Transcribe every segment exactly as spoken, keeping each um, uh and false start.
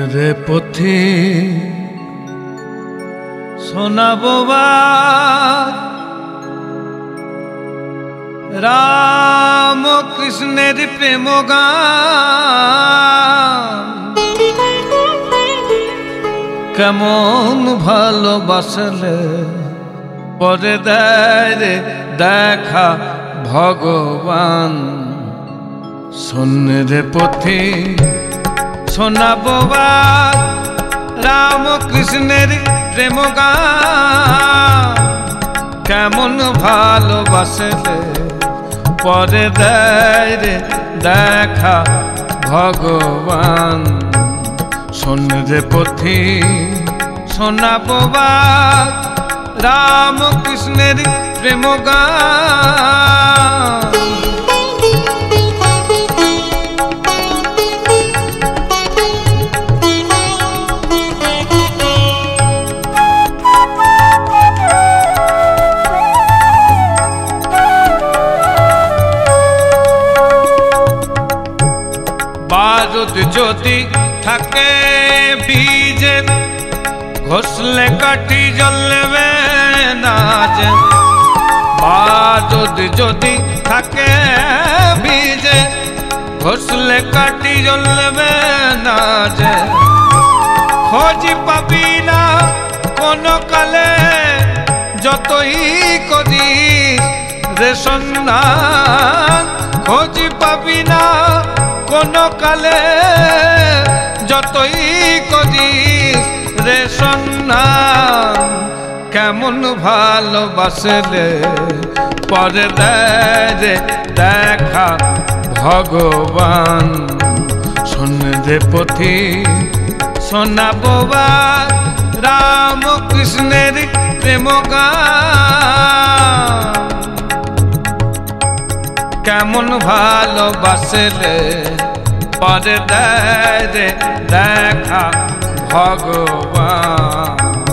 রে পথি শোনাবো রাম কৃষ্ণের প্রেম গান। কেমন ভালোবাসলে পরে দেয় রে দেখা ভগবান। শোন রে পথি শোনাবো রাম কৃষ্ণের প্রেম গান। কেমন ভালোবাসলে পরে দেয় রে দেখা ভগবান। শোন রে পথি শোনাবো রাম কৃষ্ণের প্রেম গান। বারুদ যদি থাকে বীজে ঘষলে কাঠি জ্বলবে না যে। বারুদ যদি থাকে বীজে ঘষলে কাঠি জ্বলবে না যে। খোঁজ পাবি না কোনো কালে যতই করিস রে সন্ধান। খোঁজ পাবি না কোনো কালে যতই করিস রে সন্ধান। কেমন ভালোবাসলে পরে দেয় রে দেখা ভগবান। শোন রে পথি শোনাবো রাম কৃষ্ণের প্রেম গান। কেমন ভালোবাসলে পরে দেয় রে দেখা ভগবান।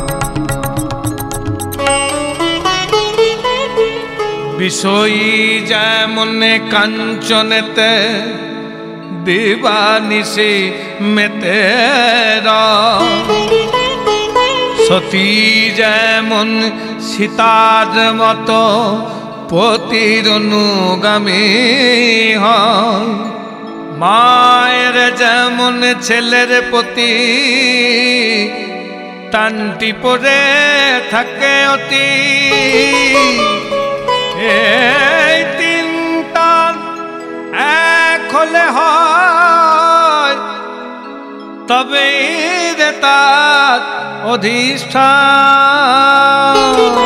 বিষয়ী যেমন কাঞ্চনেতে দিবানিশি মেতে সতী যেমন সীতার মতো পতির অনুগামী হয়। মায়ের যেমন ছেলের প্রতি টানটি পড়ে থাকে অতি। এই তিন টান এক হলে হয় তবে রে তার অধিষ্ঠান।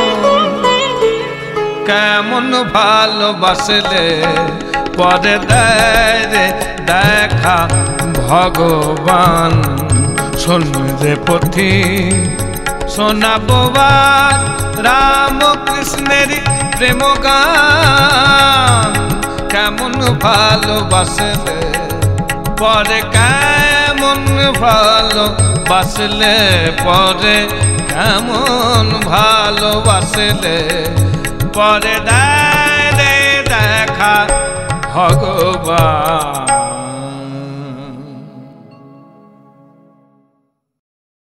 কেমন ভালোবাসলে পরে দেয় রে দেখা ভগবান। শোন রে পথি শোনাবো রাম কৃষ্ণের প্রেম গান। কেমন ভালোবাসলে পরে কেমন ভালোবাসলে পরে কেমন ভালোবাসলে পরে দেয় রে দেখা ভগবান।